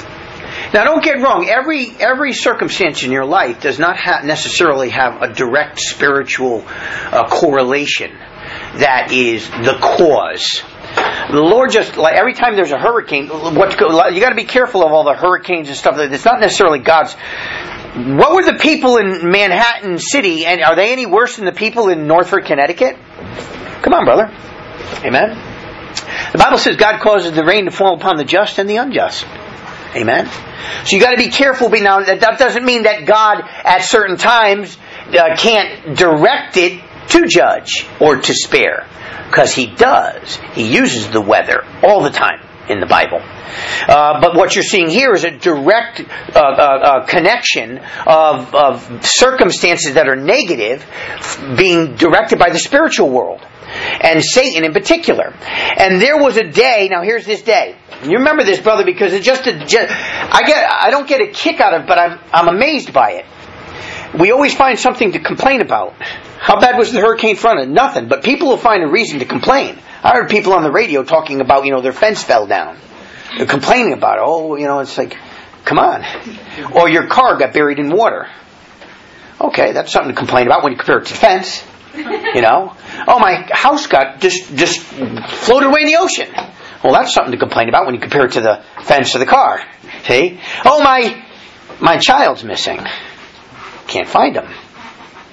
Now don't get wrong, every every circumstance in your life does not ha- necessarily have a direct spiritual uh, correlation that is the cause. The Lord just, like every time there's a hurricane, what's go, you got to be careful of all the hurricanes and stuff. It's not necessarily God's. What were the people in Manhattan City, and are they any worse than the people in Northford, Connecticut? Come on, brother. Amen. The Bible says God causes the rain to fall upon the just and the unjust. Amen. So you got to be careful. Now that doesn't mean that God at certain times uh, can't direct it to judge or to spare, because he does. He uses the weather all the time in the Bible. Uh, but what you're seeing here is a direct uh, uh, uh, connection of, of circumstances that are negative being directed by the spiritual world. And Satan in particular. And there was a day, now here's this day. You remember this, brother, because it's just a, just, I get, I don't get a kick out of it, but I'm, I'm amazed by it. We always find something to complain about. How bad was the hurricane front? Nothing. But people will find a reason to complain. I heard people on the radio talking about, you know, their fence fell down. They're complaining about it. Oh, you know, it's like, come on. Or your car got buried in water. Okay, that's something to complain about when you compare it to the fence. You know? Oh, my house got just just floated away in the ocean. Well, that's something to complain about when you compare it to the fence of the car. See? Oh, my my child's missing. Can't find him.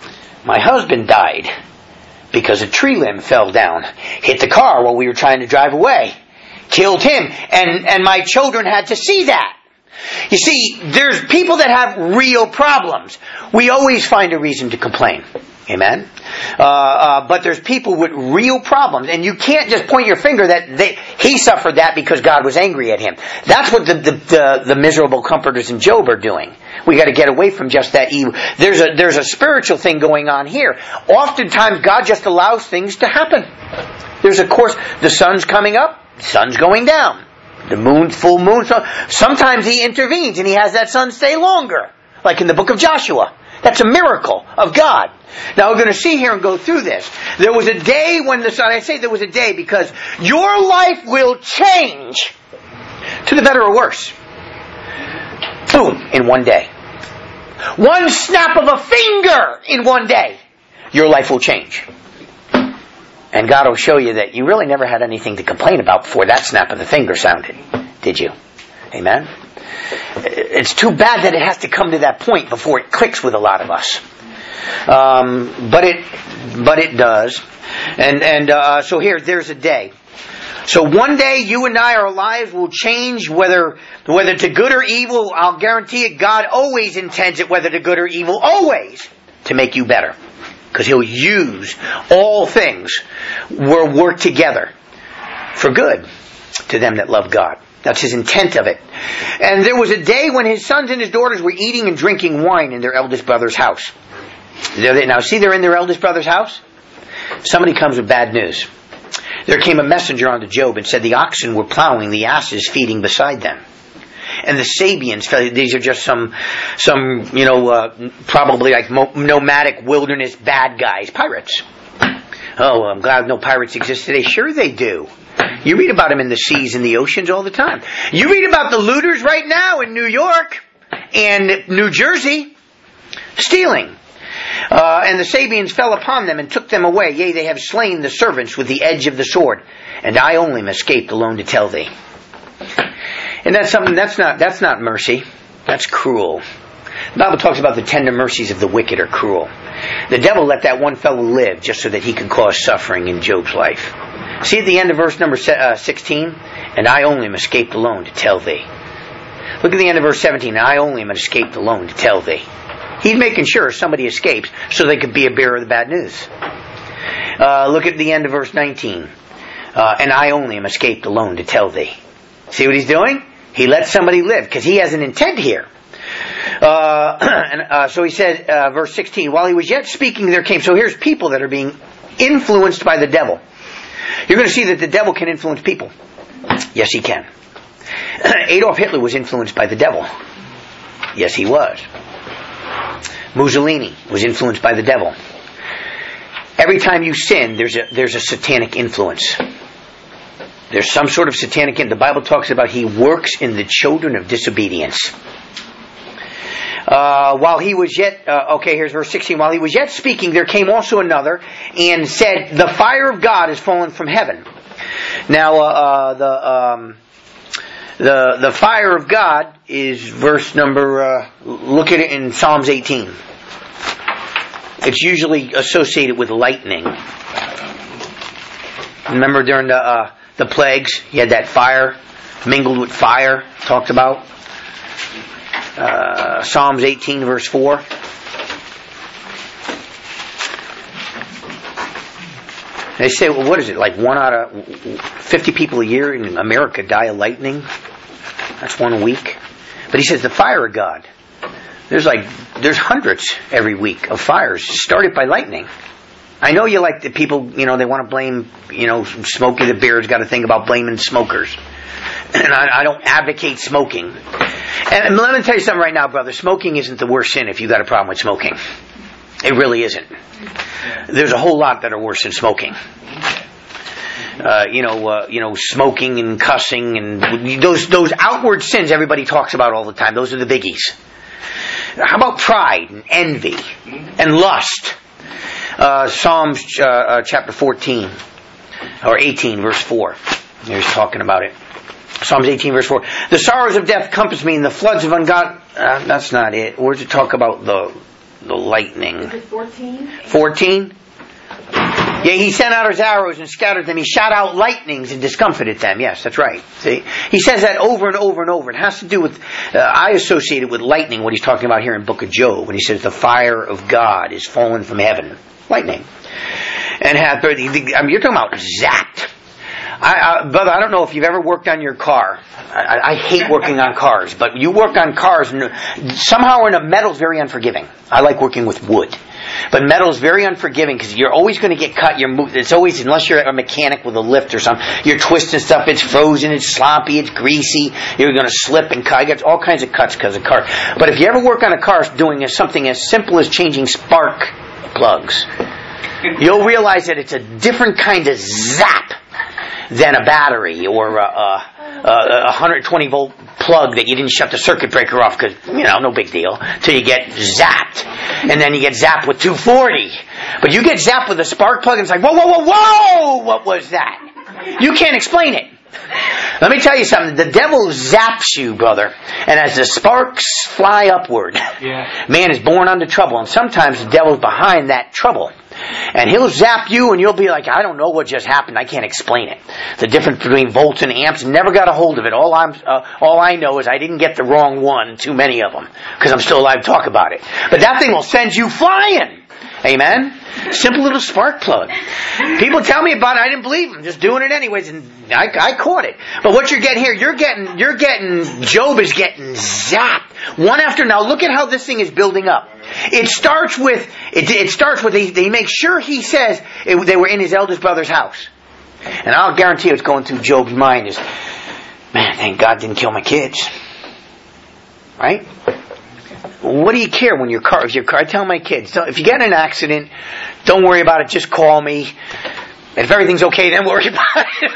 My husband died because a tree limb fell down, hit the car while we were trying to drive away, killed him, and, and my children had to see that. You see, there's people that have real problems. We always find a reason to complain. Amen? Uh, uh, but there's people with real problems, and you can't just point your finger that they, he suffered that because God was angry at him. That's what the, the, the, the miserable comforters in Job are doing. We got to get away from just that evil. There's a, there's a spiritual thing going on here. Oftentimes God just allows things to happen. There's of course, the sun's coming up, the sun's going down. The moon, full moon. Sometimes he intervenes and he has that sun stay longer. Like in the book of Joshua. That's a miracle of God. Now we're going to see here and go through this. There was a day when the sun, I say there was a day because your life will change to the better or worse. Boom, in one day. One snap of a finger in one day. Your life will change. And God will show you that you really never had anything to complain about before that snap of the finger sounded. Did you? Amen? It's too bad that it has to come to that point before it clicks with a lot of us. Um, but it, but it does. And, and, uh, so here, there's a day. So one day you and I, our lives will change whether, whether to good or evil. I'll guarantee it, God always intends it, whether to good or evil, always, to make you better. Because He'll use all things will work together for good to them that love God. That's His intent of it. And there was a day when His sons and His daughters were eating and drinking wine in their eldest brother's house. Now see, they're in their eldest brother's house. Somebody comes with bad news. There came a messenger unto Job and said the oxen were plowing, the asses feeding beside them. And the Sabians, these are just some, some you know, uh, probably like nomadic wilderness bad guys, pirates. Oh, I'm glad no pirates exist today. Sure they do. You read about them in the seas and the oceans all the time. You read about the looters right now in New York and New Jersey, stealing. Uh, and the Sabians fell upon them and took them away. Yea, they have slain the servants with the edge of the sword. And I only am escaped alone to tell thee. And that's something, that's not, that's not mercy. That's cruel. The Bible talks about the tender mercies of the wicked are cruel. The devil let that one fellow live just so that he could cause suffering in Job's life. See at the end of verse number sixteen? And I only am escaped alone to tell thee. Look at the end of verse seventeen. And I only am escaped alone to tell thee. He's making sure somebody escapes so they could be a bearer of the bad news. Uh, look at the end of verse nineteen. Uh, and I only am escaped alone to tell thee. See what he's doing? He lets somebody live because he has an intent here. Uh, and uh, so he said, uh, verse sixteen, while he was yet speaking, there came. So here's people that are being influenced by the devil. You're going to see that the devil can influence people. Yes, he can. Adolf Hitler was influenced by the devil. Yes, he was. Mussolini was influenced by the devil. Every time you sin, there's a there's a satanic influence. There's some sort of satanic influence. The Bible talks about he works in the children of disobedience. Uh, while he was yet, uh, okay, here's verse sixteen. While he was yet speaking, there came also another and said, the fire of God is fallen from heaven. Now, uh, uh, the, um, the, the fire of God is verse number, uh, look at it in Psalms eighteen. It's usually associated with lightning. Remember during the, uh, the plagues, you had that fire mingled with fire, talked about. Uh, Psalms eighteen verse four. They say, well, what is it? Like one out of fifty people a year in America die of lightning? That's one a week. But he says the fire of God. There's like, there's hundreds every week of fires started by lightning. I know you like the people, you know, they want to blame, you know, Smokey the Beard's got a thing about blaming smokers. And I, I don't advocate smoking. And let me tell you something right now, brother. Smoking isn't the worst sin if you've got a problem with smoking. It really isn't. There's a whole lot that are worse than smoking. Uh, you know, uh, you know, smoking and cussing and those those outward sins everybody talks about all the time. Those are the biggies. How about pride and envy and lust? Uh, Psalms uh, uh, chapter fourteen or eighteen, verse four. He's talking about it. Psalms eighteen, verse four. The sorrows of death compass me, and the floods of ungod. Uh, that's not it. Where's it talk about the the lightning. Is it fourteen? fourteen? Yeah, he sent out his arrows and scattered them. He shot out lightnings and discomfited them. Yes, that's right. See, he says that over and over and over. It has to do with, uh, I associate it with lightning, what he's talking about here in Book of Job, when he says the fire of God is fallen from heaven. Lightning. And hath, I mean, you're talking about zapped. I, I, brother, I don't know if you've ever worked on your car. I, I hate working on cars, but you work on cars, and somehow or another, metal's very unforgiving. I like working with wood. But metal is very unforgiving because you're always going to get cut. You're mo- it's always, unless you're a mechanic with a lift or something, you're twisting stuff. It's frozen, it's sloppy, it's greasy. You're going to slip and cut. I get all kinds of cuts because of car. But if you ever work on a car doing something as simple as changing spark plugs, you'll realize that it's a different kind of zap than a battery or a, a, a one hundred twenty volt plug that you didn't shut the circuit breaker off because, you know, no big deal, till you get zapped. And then you get zapped with two forty. But you get zapped with a spark plug and it's like, whoa, whoa, whoa, whoa! What was that? You can't explain it. Let me tell you something. The devil zaps you, brother. And as the sparks fly upward, yeah. Man is born unto trouble. And sometimes the devil's behind that trouble. And he'll zap you and you'll be like, I don't know what just happened. I can't explain it. The difference between volts and amps, never got a hold of it. All I'm, uh, all I know is I didn't get the wrong one, too many of them, because I'm still alive to talk about it. But that thing will send you flying. Amen? Simple little spark plug. People tell me about it, I didn't believe them. Just doing it anyways, and I, I caught it. But what you're getting here, you're getting, you're getting, Job is getting zapped. One after, now look at how this thing is building up. It starts with, it, it starts with, they, they make sure he says it, they were in his eldest brother's house. And I'll guarantee you what's going through Job's mind is, man, thank God didn't kill my kids. Right? What do you care when your car, if your car, I tell my kids, if you get in an accident, don't worry about it, just call me. And if everything's okay, then worry about it.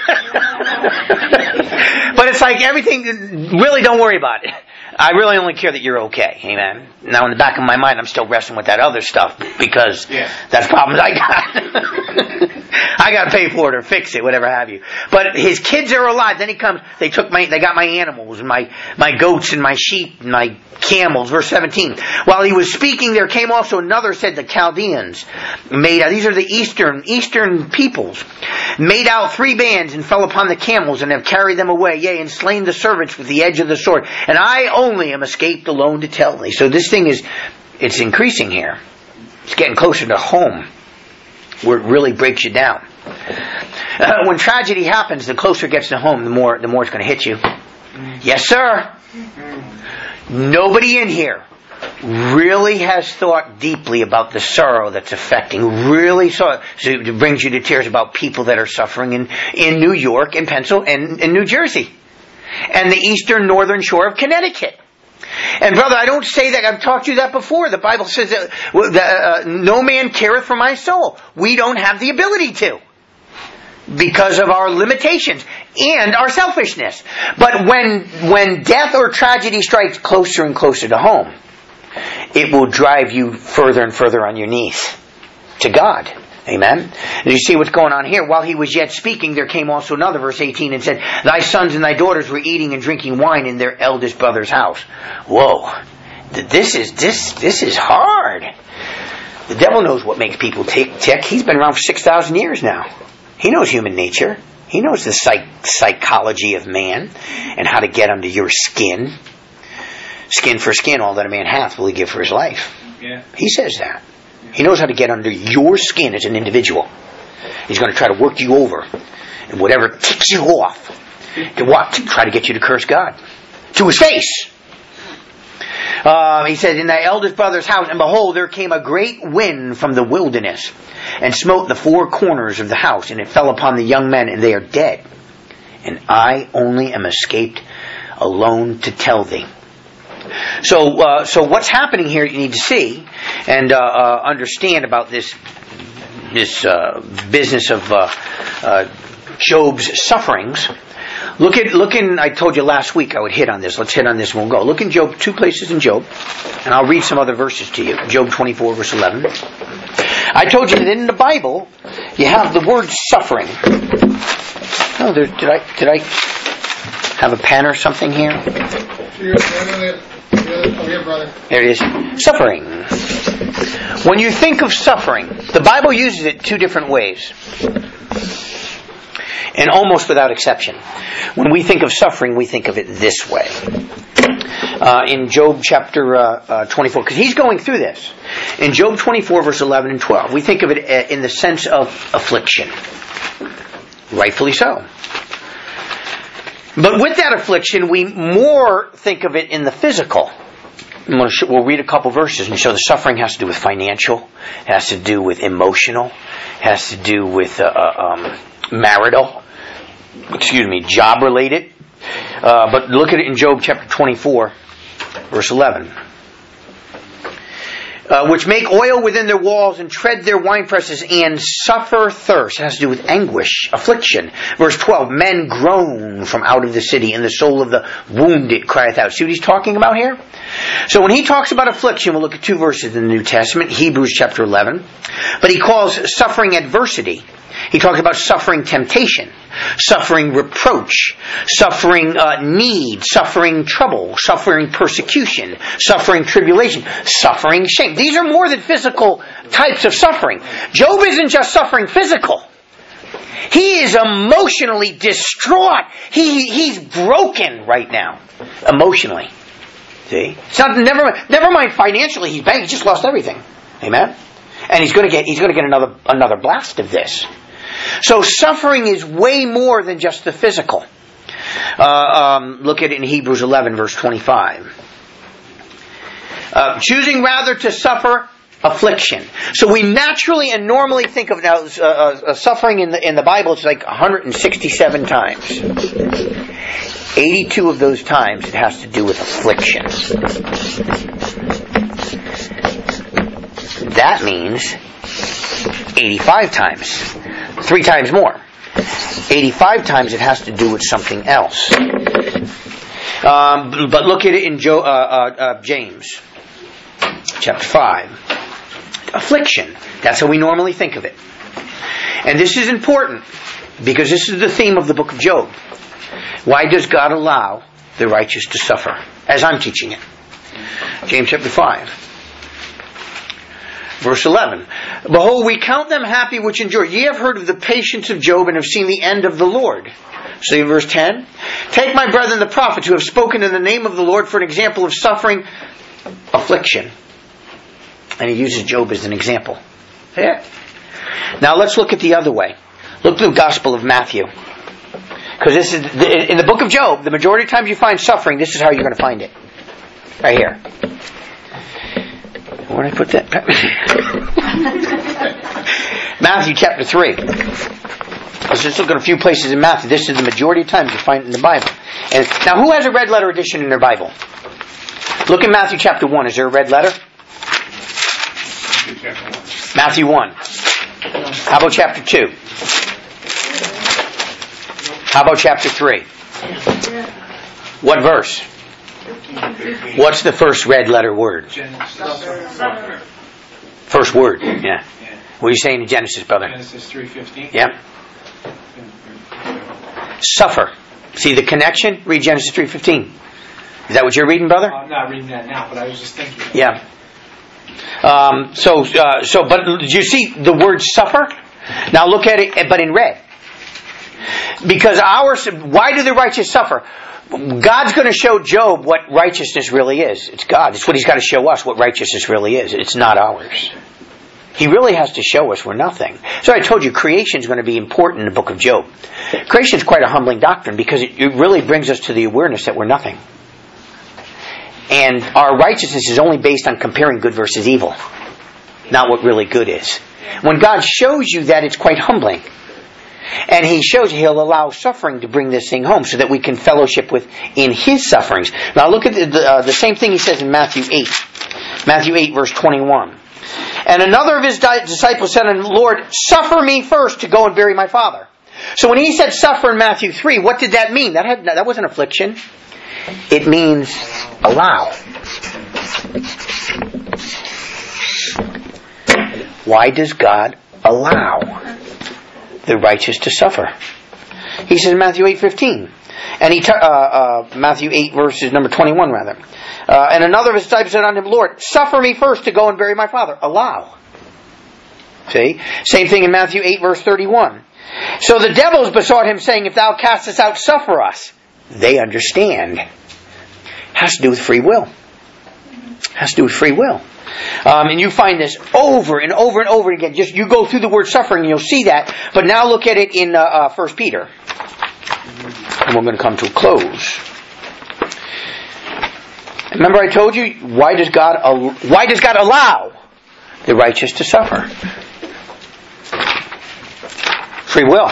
But it's like everything, really don't worry about it. I really only care that you're okay. Amen. Now in the back of my mind, I'm still wrestling with that other stuff because yeah. That's problems I got. I got to pay for it or fix it, whatever have you. But his kids are alive. Then he comes. They took my. They got my animals and my my goats and my sheep and my camels. Verse seventeen. While he was speaking, there came also another. Said the Chaldeans made out. These are the eastern eastern peoples. Made out three bands and fell upon the camels and have carried them away. Yea, and slain the servants with the edge of the sword. And I only am escaped alone to tell thee. So this thing is, it's increasing here. It's getting closer to home, where it really breaks you down. Uh, when tragedy happens, the closer it gets to home, the more the more it's going to hit you. Yes, sir. Nobody in here really has thought deeply about the sorrow that's affecting. Really saw so it brings you to tears about people that are suffering in, in New York and Pennsylvania and in New Jersey and the eastern northern shore of Connecticut. And brother, I don't say that, I've talked to you that before. The Bible says that uh, no man careth for my soul. We don't have the ability to, because of our limitations and our selfishness. But when when death or tragedy strikes closer and closer to home, it will drive you further and further on your knees to God. Amen. And you see what's going on here. While he was yet speaking, there came also another, verse eighteen, and said, thy sons and thy daughters were eating and drinking wine in their eldest brother's house. Whoa. This is, this, this is hard. The devil knows what makes people tick, tick. He's been around for six thousand years now. He knows human nature. He knows the psych, psychology of man and how to get under your skin. Skin for skin, all that a man hath will he give for his life. Yeah. He says that. He knows how to get under your skin as an individual. He's going to try to work you over. And whatever ticks you off, to what? To try to get you to curse God. To his face. Uh, he said, in thy eldest brother's house, and behold, there came a great wind from the wilderness, and smote the four corners of the house, and it fell upon the young men, and they are dead. And I only am escaped alone to tell thee. So, uh, so what's happening here? You need to see and uh, uh, understand about this this uh, business of uh, uh, Job's sufferings. Look at look in. I told you last week I would hit on this. Let's hit on this one. We'll go. Look in Job, two places in Job, and I'll read some other verses to you. Job twenty-four, verse eleven. I told you that in the Bible you have the word suffering. Oh, there, did I did I have a pen or something here? Here, brother. There it is. Suffering. When you think of suffering, the Bible uses it two different ways. And almost without exception. When we think of suffering, we think of it this way. Uh, in Job chapter uh, uh, twenty-four, because he's going through this. In Job twenty-four, verse eleven and twelve, we think of it in the sense of affliction. Rightfully so. But with that affliction, we more think of it in the physical. We'll read a couple verses and show the suffering has to do with financial, has to do with emotional, has to do with uh, um, marital, excuse me, job related. Uh, but look at it in Job chapter twenty-four, verse eleven. Uh, which make oil within their walls and tread their winepresses and suffer thirst. It has to do with anguish, affliction. Verse twelve, men groan from out of the city, and the soul of the wounded crieth out. See what he's talking about here? So when he talks about affliction, we'll look at two verses in the New Testament, Hebrews chapter eleven. But he calls suffering adversity. He talks about suffering temptation, suffering reproach, suffering uh, need, suffering trouble, suffering persecution, suffering tribulation, suffering shame. These are more than physical types of suffering. Job isn't just suffering physical. He is emotionally distraught. He he's broken right now, emotionally. See, it's not never never mind financially. He's bad. He just lost everything. Amen. And he's going to get he's going to get another another blast of this. So suffering is way more than just the physical. Uh, um, look at it in Hebrews eleven, verse twenty-five. Uh, choosing rather to suffer affliction. So we naturally and normally think of now uh, uh, suffering in the in the Bible. It's like one hundred sixty-seven times. eighty-two of those times it has to do with affliction. That means eighty-five times. Three times more. eighty-five times it has to do with something else. Um, but look at it in Jo- uh, uh, uh, James chapter five. Affliction. That's how we normally think of it. And this is important because this is the theme of the book of Job. Why does God allow the righteous to suffer? As I'm teaching it. James chapter five. Verse eleven. Behold, we count them happy which endure. Ye have heard of the patience of Job and have seen the end of the Lord. See verse ten. Take my brethren the prophets who have spoken in the name of the Lord for an example of suffering, affliction. And he uses Job as an example. Yeah. Now let's look at the other way. Look at the Gospel of Matthew. Because this is in the book of Job, the majority of times you find suffering, this is how you're going to find it. Right here. Where did I put that? Matthew chapter three. Let's just look at a few places in Matthew. This is the majority of times you find it in the Bible. And now, who has a red letter edition in their Bible? Look at Matthew chapter one. Is there a red letter? Matthew one. How about chapter two? How about chapter three? What verse? What's the first red letter word? First word, yeah. What are you saying in Genesis, brother? Genesis three fifteen. Yeah. Suffer. See the connection? Read Genesis three fifteen. Is that what you're reading, brother? Uh, I'm not reading that now, but I was just thinking. Yeah. Um, so, uh, so, but did you see the word suffer? Now look at it, but in red. Because our, why do the righteous suffer? God's going to show Job what righteousness really is. It's God. It's what He's got to show us what righteousness really is. It's not ours. He really has to show us we're nothing. So I told you creation is going to be important in the book of Job. Creation is quite a humbling doctrine because it, it really brings us to the awareness that we're nothing. And our righteousness is only based on comparing good versus evil, not what really good is. When God shows you that, it's quite humbling. And He shows you He'll allow suffering to bring this thing home so that we can fellowship with in His sufferings. Now look at the, the, uh, the same thing He says in Matthew eight. Matthew eight verse twenty-one. And another of His di- disciples said unto the Lord, suffer me first to go and bury my father. So when He said suffer in Matthew three, what did that mean? That had that wasn't affliction. It means allow. Why does God allow the righteous to suffer? He says in Matthew eight fifteen, And he, t- uh, uh, Matthew eight, verses number twenty-one, rather. Uh, and another of his disciples said unto him, Lord, suffer me first to go and bury my father. Allow. See? Same thing in Matthew eight, verse thirty-one. So the devils besought him, saying, if thou cast us out, suffer us. They understand. Has to do with free will. Has to do with free will. Um, and you find this over and over and over again. Just you go through the word suffering and you'll see that. But now look at it in uh, uh, First Peter. And we're going to come to a close. Remember I told you, why does God al- why does God allow the righteous to suffer? Free will.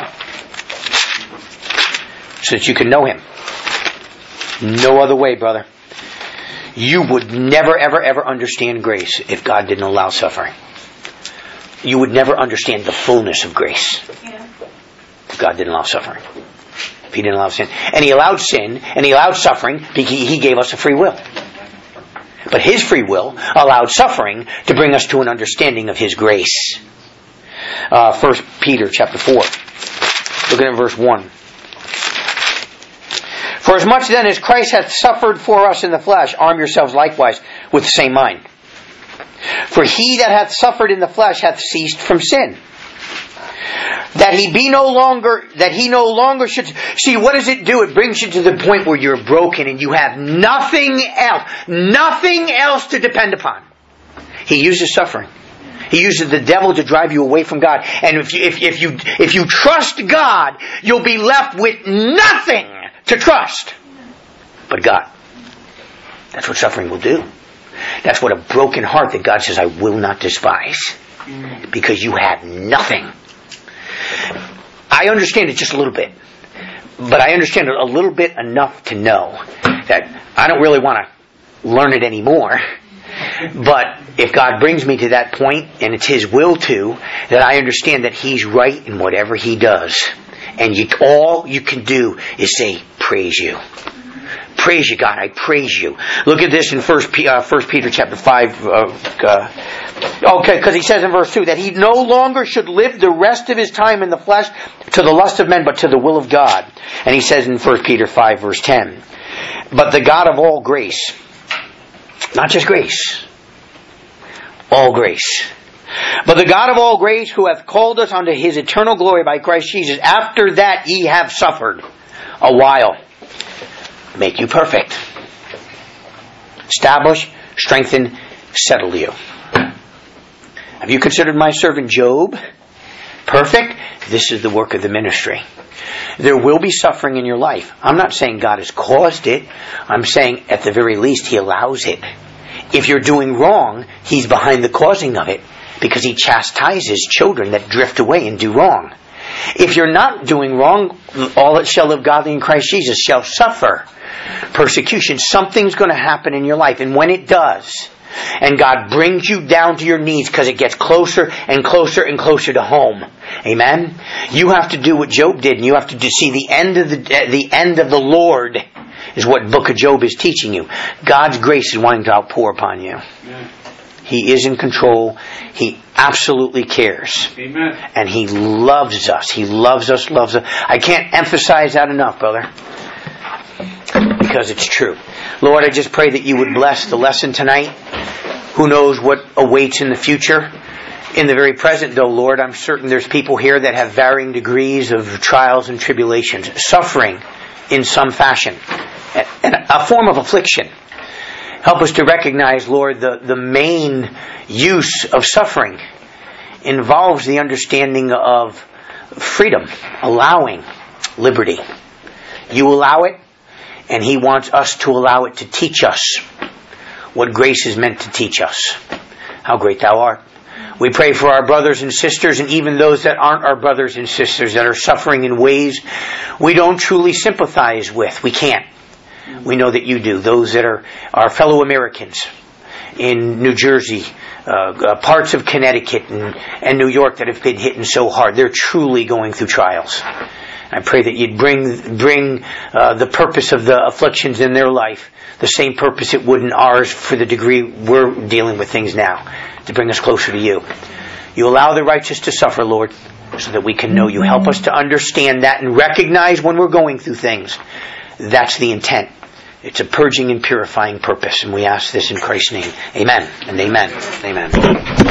So that you can know Him. No other way, brother. You would never, ever, ever understand grace if God didn't allow suffering. You would never understand the fullness of grace if God didn't allow suffering. If He didn't allow sin. And He allowed sin, and He allowed suffering, because He gave us a free will. But His free will allowed suffering to bring us to an understanding of His grace. Uh, First Peter chapter four. Look at verse one. For as much then as Christ hath suffered for us in the flesh, arm yourselves likewise with the same mind. For he that hath suffered in the flesh hath ceased from sin. That he be no longer, that he no longer should... See, what does it do? It brings you to the point where you're broken and you have nothing else, nothing else to depend upon. He uses suffering. He uses the devil to drive you away from God. And if you, if, if you, if you trust God, you'll be left with nothing to trust but God. That's what suffering will do. That's what a broken heart that God says, I will not despise. Because you have nothing. I understand it just a little bit. But I understand it a little bit enough to know that I don't really want to learn it anymore. But if God brings me to that point, and it's His will to, that I understand that He's right in whatever He does. And you, all you can do is say, praise you. Praise you, God. I praise you. Look at this in First uh, First Peter chapter five. Uh, uh, okay, because he says in verse two that he no longer should live the rest of his time in the flesh to the lust of men, but to the will of God. And he says in First Peter five, verse ten, but the God of all grace, not just grace, all grace. But the God of all grace, who hath called us unto His eternal glory by Christ Jesus, after that ye have suffered a while, make you perfect, establish, strengthen, settle you. Have you considered my servant Job perfect? This is the work of the ministry. There will be suffering in your life. I'm not saying God has caused it. I'm saying at the very least He allows it. If you're doing wrong, He's behind the causing of it, because He chastises children that drift away and do wrong. If you're not doing wrong, all that shall live godly in Christ Jesus shall suffer persecution. Something's going to happen in your life. And when it does, and God brings you down to your knees because it gets closer and closer and closer to home, amen? You have to do what Job did, and you have to do, see the end of the, the end of the Lord is what Book of Job is teaching you. God's grace is wanting to outpour upon you. Amen. He is in control. He absolutely cares. Amen. And He loves us. He loves us, loves us. I can't emphasize that enough, brother. Because it's true. Lord, I just pray that You would bless the lesson tonight. Who knows what awaits in the future. In the very present, though, Lord, I'm certain there's people here that have varying degrees of trials and tribulations. Suffering in some fashion. And a form of affliction. Help us to recognize, Lord, the, the main use of suffering involves the understanding of freedom, allowing liberty. You allow it, and He wants us to allow it to teach us what grace is meant to teach us. How great Thou art. We pray for our brothers and sisters, and even those that aren't our brothers and sisters, that are suffering in ways we don't truly sympathize with. We can't. We know that You do. Those that are our fellow Americans in New Jersey, uh, uh, parts of Connecticut and, and New York that have been hitting so hard. They're truly going through trials. I pray that You'd bring bring uh, the purpose of the afflictions in their life, the same purpose it would in ours for the degree we're dealing with things now, to bring us closer to You. You allow the righteous to suffer, Lord. so that we can know you. Help us to understand that and recognize when we're going through things. That's the intent. It's a purging and purifying purpose, and we ask this in Christ's name. Amen and amen. Amen.